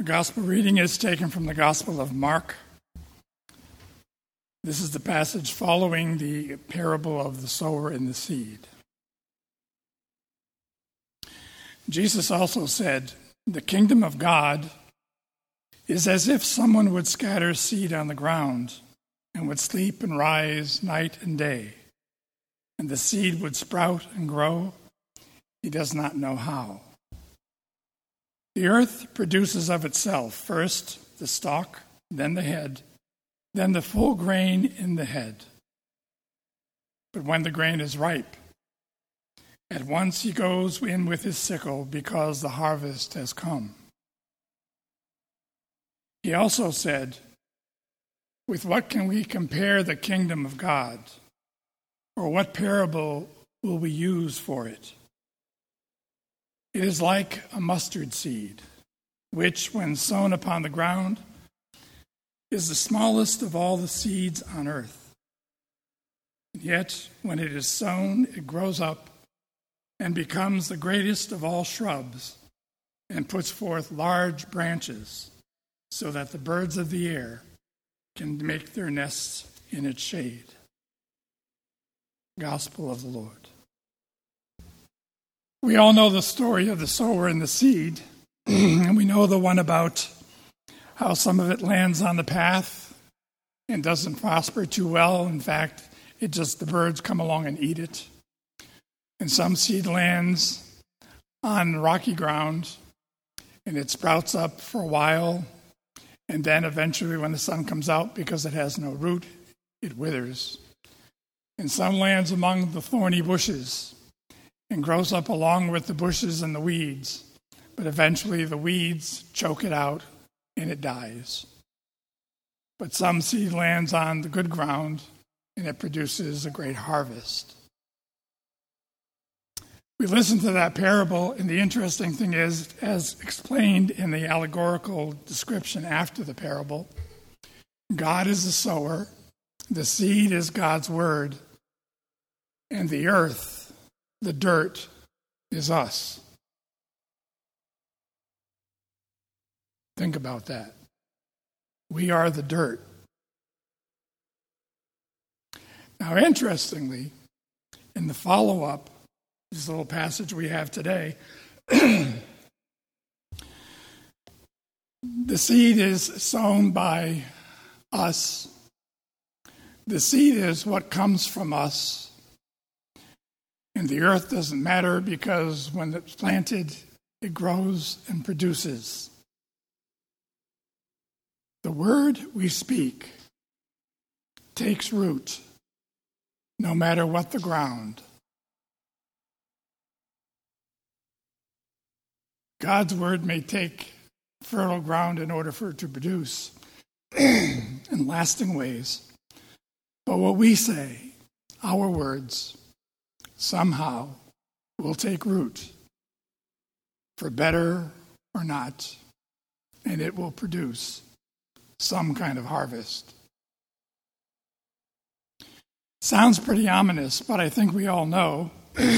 The gospel reading is taken from the Gospel of Mark. This is the passage following the parable of the sower and the seed. Jesus also said, "The kingdom of God is as if someone would scatter seed on the ground and would sleep and rise night and day, and the seed would sprout and grow. He does not know how. The earth produces of itself first the stalk, then the head, then the full grain in the head. But when the grain is ripe, at once he goes in with his sickle because the harvest has come." He also said, "With what can we compare the kingdom of God? Or what parable will we use for it? It is like a mustard seed, which, when sown upon the ground, is the smallest of all the seeds on earth. And yet, when it is sown, it grows up and becomes the greatest of all shrubs and puts forth large branches so that the birds of the air can make their nests in its shade." Gospel of the Lord. We all know the story of the sower and the seed, and we know the one about how some of it lands on the path and doesn't prosper too well. In fact, the birds come along and eat it. And some seed lands on rocky ground, and it sprouts up for a while, and then eventually when the sun comes out, because it has no root, it withers. And some lands among the thorny bushes and grows up along with the bushes and the weeds, but eventually the weeds choke it out and it dies. But some seed lands on the good ground and it produces a great harvest. We listen to that parable, and the interesting thing is, as explained in the allegorical description after the parable, God is the sower, the seed is God's word, and the earth, the dirt, is us. Think about that. We are the dirt. Now, interestingly, in the follow-up, this little passage we have today, the seed is sown by us. The seed is what comes from us. And the earth doesn't matter because when it's planted, it grows and produces. The word we speak takes root no matter what the ground. God's word may take fertile ground in order for it to produce in lasting ways. But what we say, our words, somehow will take root, for better or not, and it will produce some kind of harvest. Sounds pretty ominous, but I think we all know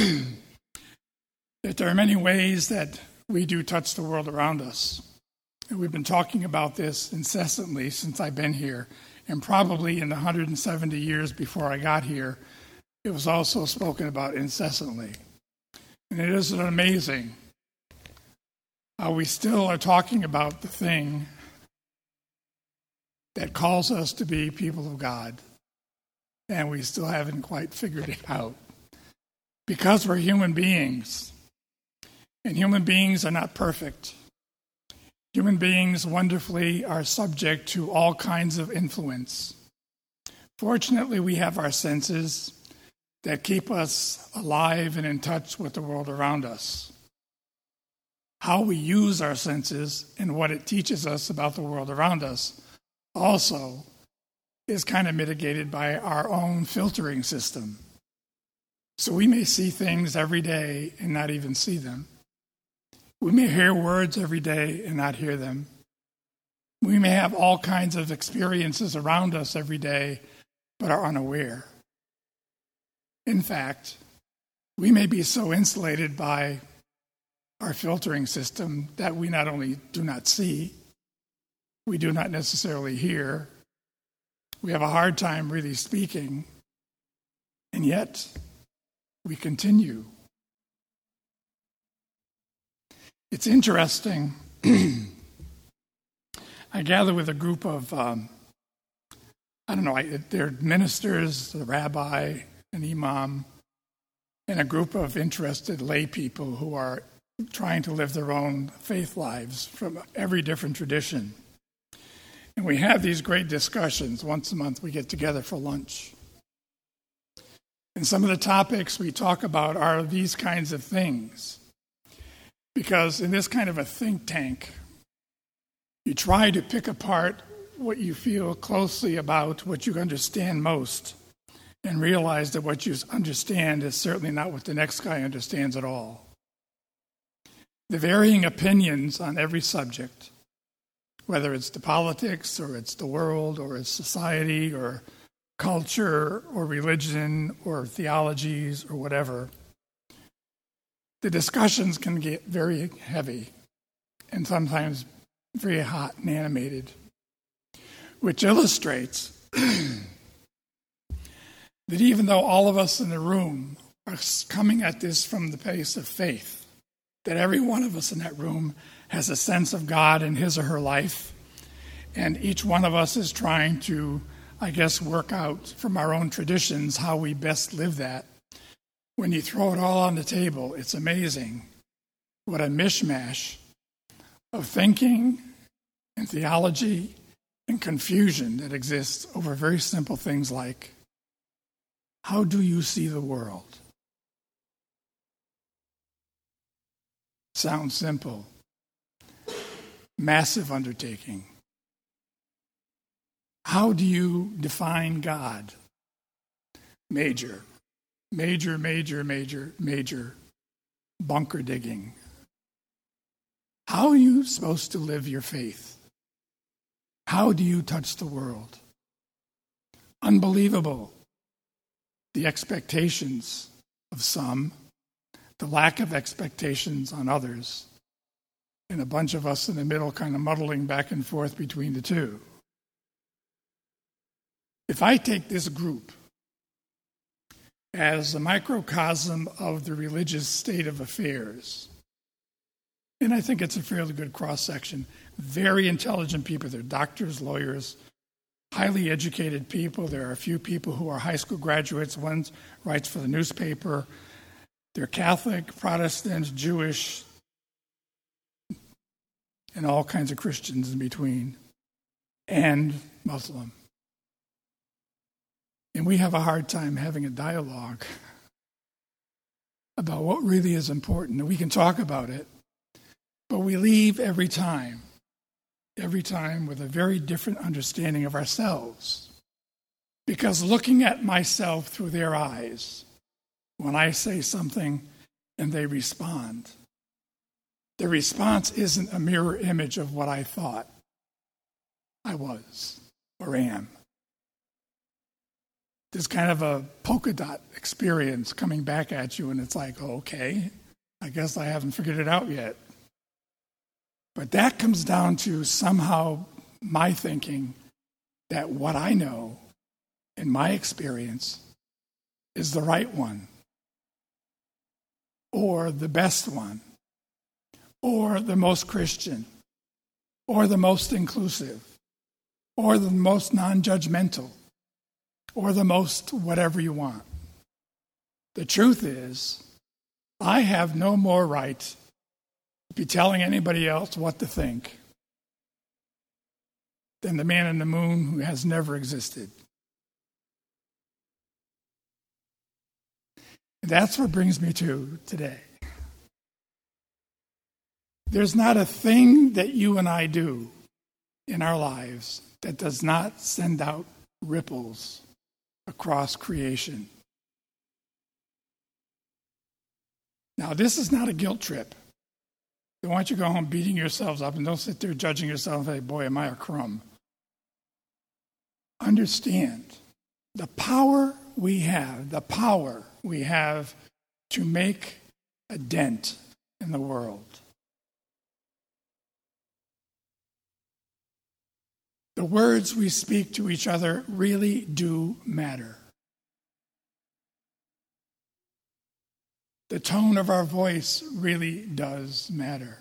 that there are many ways that we do touch the world around us. And we've been talking about this incessantly since I've been here, and probably in the 170 years before I got here, it was also spoken about incessantly. And it isn't amazing how we still are talking about the thing that calls us to be people of God, and we still haven't quite figured it out. Because we're human beings, and human beings are not perfect. Human beings wonderfully are subject to all kinds of influence. Fortunately, we have our senses that keep us alive and in touch with the world around us. How we use our senses and what it teaches us about the world around us also is kind of mitigated by our own filtering system. So we may see things every day and not even see them. We may hear words every day and not hear them. We may have all kinds of experiences around us every day, but are unaware. In fact, we may be so insulated by our filtering system that we not only do not see, we do not necessarily hear. We have a hard time really speaking, and yet we continue. It's interesting. I gather with a group of, they're ministers, a rabbi, an imam, and a group of interested lay people who are trying to live their own faith lives from every different tradition. And we have these great discussions. Once a month we get together for lunch. And some of the topics we talk about are these kinds of things. Because in this kind of a think tank, you try to pick apart what you feel closely about, what you understand most, and realize that what you understand is certainly not what the next guy understands at all. The varying opinions on every subject, whether it's the politics or it's the world or it's society or culture or religion or theologies or whatever, the discussions can get very heavy and sometimes very hot and animated, which illustrates that even though all of us in the room are coming at this from the place of faith, that every one of us in that room has a sense of God in his or her life, and each one of us is trying to, work out from our own traditions how we best live that. When you throw it all on the table, it's amazing what a mishmash of thinking and theology and confusion that exists over very simple things like, how do you see the world? Sounds simple. Massive undertaking. How do you define God? Major. Major bunker digging. How are you supposed to live your faith? How do you touch the world? Unbelievable. The expectations of some, the lack of expectations on others, and a bunch of us in the middle kind of muddling back and forth between the two. If I take this group as a microcosm of the religious state of affairs, and I think it's a fairly good cross-section, very intelligent people. They're doctors, lawyers, highly educated people. There are a few people who are high school graduates. One writes for the newspaper. They're Catholic, Protestant, Jewish, and all kinds of Christians in between, and Muslim. And we have a hard time having a dialogue about what really is important. And we can talk about it, but we leave every time with a very different understanding of ourselves. Because looking at myself through their eyes, when I say something and they respond, the response isn't a mirror image of what I thought I was or am. There's kind of a polka dot experience coming back at you, and it's like, okay, I guess I haven't figured it out yet. But that comes down to somehow my thinking that what I know in my experience is the right one, or the best one, or the most Christian, or the most inclusive, or the most non-judgmental, or the most whatever you want. The truth is, I have no more right to be telling anybody else what to think than the man in the moon who has never existed. And that's what brings me to today. There's not a thing that you and I do in our lives that does not send out ripples across creation. Now, this is not a guilt trip. I want you to go home beating yourselves up and don't sit there judging yourself and say, boy, am I a crumb. Understand the power we have to make a dent in the world. The words we speak to each other really do matter. The tone of our voice really does matter.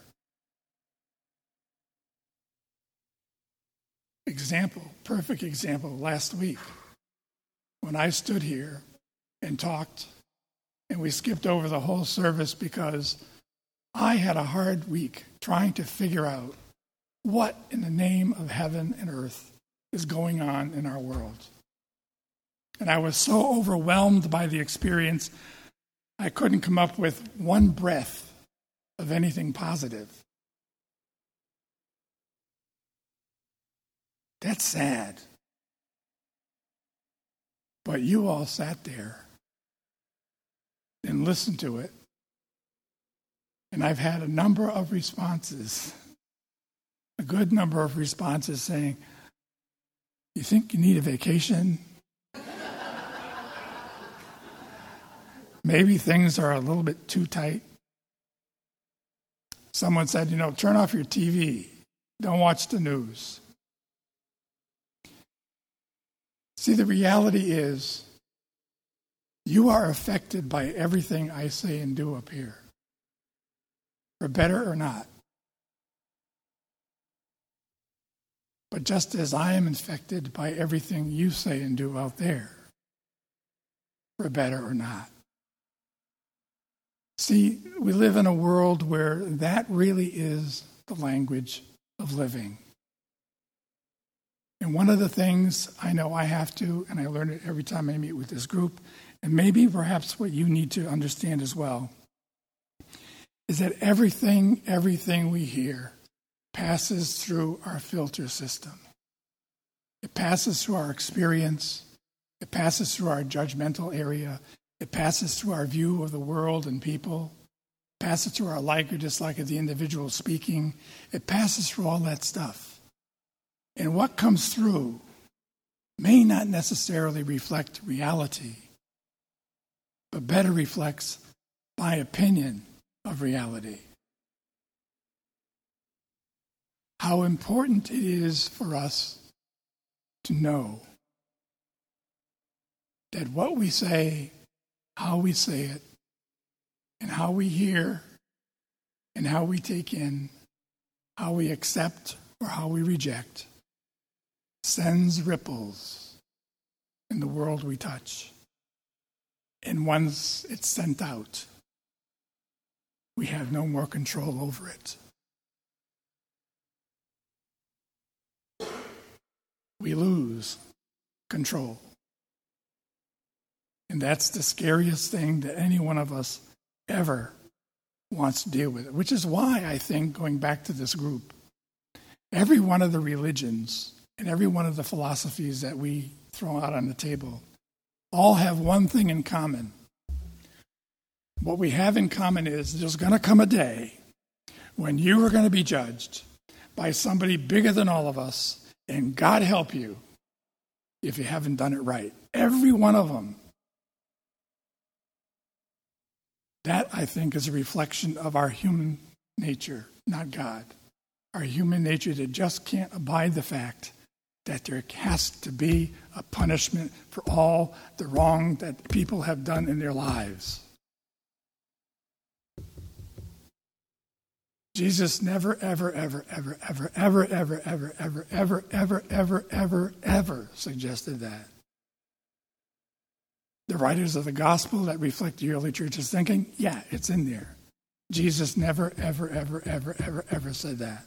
Perfect example, last week when I stood here and talked and we skipped over the whole service because I had a hard week trying to figure out what in the name of heaven and earth is going on in our world. And I was so overwhelmed by the experience, I couldn't come up with one breath of anything positive. That's sad. But you all sat there and listened to it. And I've had a number of responses, a good number of responses saying, "You think you need a vacation? Maybe things are a little bit too tight." Someone said, turn off your TV. Don't watch the news. See, the reality is you are affected by everything I say and do up here, for better or not. But just as I am infected by everything you say and do out there, for better or not. See, we live in a world where that really is the language of living. And one of the things I know I have to, and I learn it every time I meet with this group, and maybe perhaps what you need to understand as well, is that everything we hear passes through our filter system. It passes through our experience. It passes through our judgmental area. It passes through our view of the world and people. It passes through our like or dislike of the individual speaking. It passes through all that stuff. And what comes through may not necessarily reflect reality, but better reflects my opinion of reality. How important it is for us to know that what we say, how we say it, and how we hear, and how we take in, how we accept or how we reject, sends ripples in the world we touch. And once it's sent out, we have no more control over it. We lose control. And that's the scariest thing that any one of us ever wants to deal with, which is why I think, going back to this group, every one of the religions and every one of the philosophies that we throw out on the table all have one thing in common. What we have in common is there's going to come a day when you are going to be judged by somebody bigger than all of us, and God help you if you haven't done it right. Every one of them. That, I think, is a reflection of our human nature, not God. Our human nature that just can't abide the fact that there has to be a punishment for all the wrong that people have done in their lives. Jesus never, ever, ever, ever, ever, ever, ever, ever, ever, ever, ever, ever, ever, ever suggested that. The writers of the gospel that reflect the early church's thinking, yeah, it's in there. Jesus never, ever, ever, ever, ever, ever said that.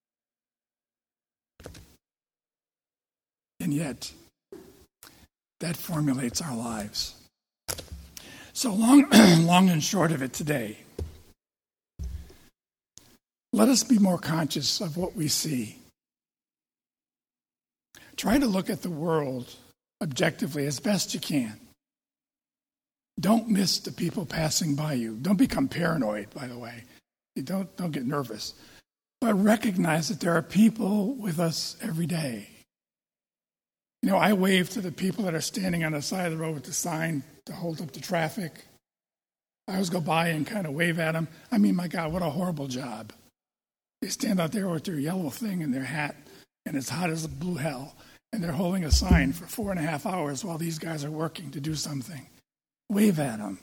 And yet, that formulates our lives. So long and short of it today, let us be more conscious of what we see. Try to look at the world objectively as best you can. Don't miss the people passing by you. Don't become paranoid, by the way. Don't get nervous. But recognize that there are people with us every day. I wave to the people that are standing on the side of the road with the sign to hold up the traffic. I always go by and kind of wave at them. I mean, my God, what a horrible job. They stand out there with their yellow thing and their hat, and it's hot as a blue hell, and they're holding a sign for 4.5 hours while these guys are working to do something. Wave at them.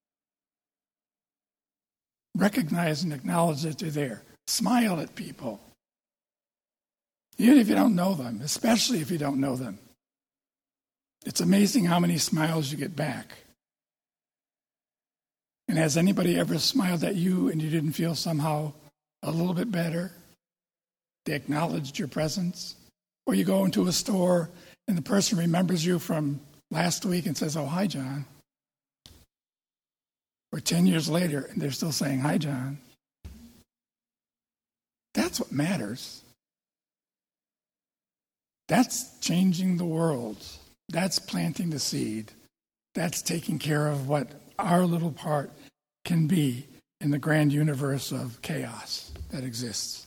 Recognize and acknowledge that they're there. Smile at people. Even if you don't know them, especially if you don't know them. It's amazing how many smiles you get back. And has anybody ever smiled at you and you didn't feel somehow a little bit better? They acknowledged your presence. Or you go into a store and the person remembers you from last week and says, "Oh, hi, John." Or 10 years later and they're still saying, "Hi, John." That's what matters. That's changing the world. That's planting the seed. That's taking care of what our little part can be in the grand universe of chaos that exists.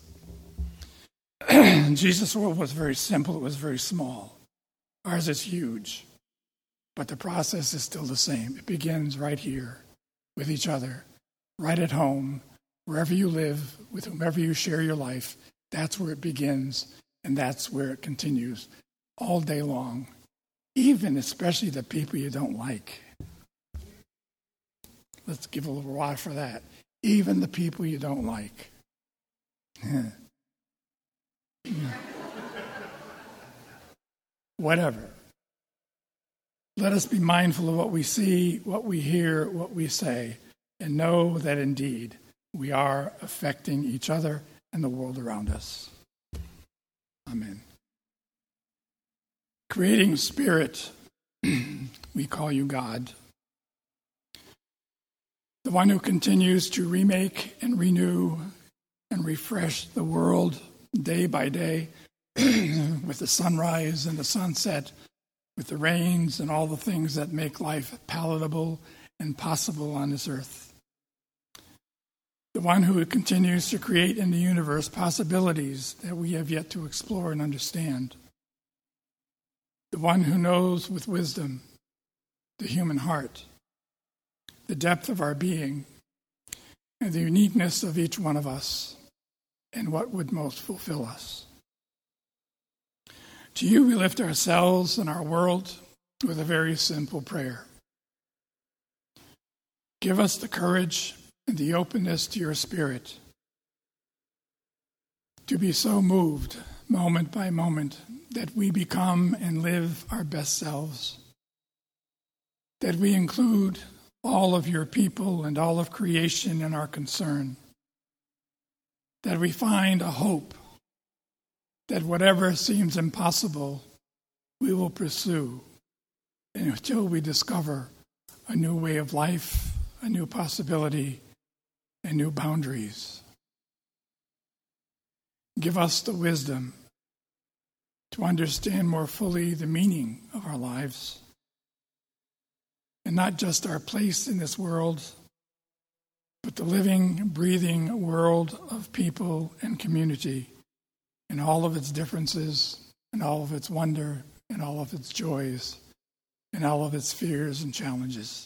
Jesus' world was very simple. It was very small. Ours is huge. But the process is still the same. It begins right here with each other, right at home, wherever you live, with whomever you share your life. That's where it begins, and that's where it continues all day long, even especially the people you don't like. Let's give a little while for that. Even the people you don't like. Whatever. Let us be mindful of what we see, what we hear, what we say, and know that indeed we are affecting each other and the world around us. Amen. Creating Spirit, we call you God. The one who continues to remake and renew and refresh the world day by day with the sunrise and the sunset, with the rains and all the things that make life palatable and possible on this earth. The one who continues to create in the universe possibilities that we have yet to explore and understand. The one who knows with wisdom the human heart, the depth of our being, and the uniqueness of each one of us, and what would most fulfill us. To you we lift ourselves and our world with a very simple prayer. Give us the courage and the openness to your Spirit to be so moved moment by moment that we become and live our best selves, that we include all of your people and all of creation in our concern, that we find a hope that whatever seems impossible, we will pursue until we discover a new way of life, a new possibility, and new boundaries. Give us the wisdom to understand more fully the meaning of our lives, and not just our place in this world, but the living, breathing world of people and community in all of its differences, and all of its wonder, and all of its joys, and all of its fears and challenges.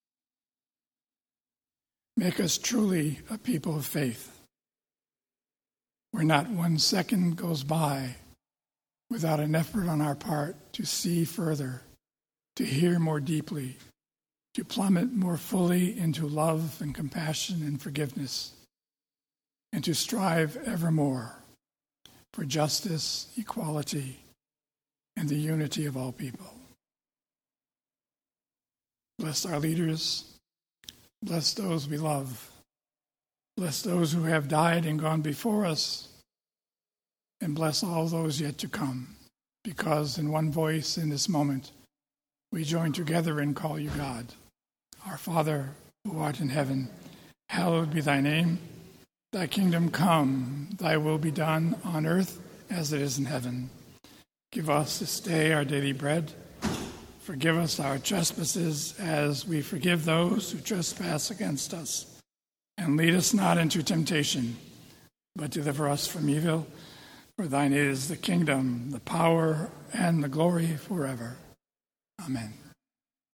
Make us truly a people of faith, where not 1 second goes by without an effort on our part to see further, to hear more deeply, to plummet more fully into love and compassion and forgiveness, and to strive evermore for justice, equality, and the unity of all people. Bless our leaders. Bless those we love. Bless those who have died and gone before us. And bless all those yet to come, because in one voice in this moment, we join together and call you God. Our Father, who art in heaven, hallowed be thy name. Thy kingdom come, thy will be done on earth as it is in heaven. Give us this day our daily bread. Forgive us our trespasses as we forgive those who trespass against us. And lead us not into temptation, but deliver us from evil. For thine is the kingdom, the power, and the glory forever. Amen.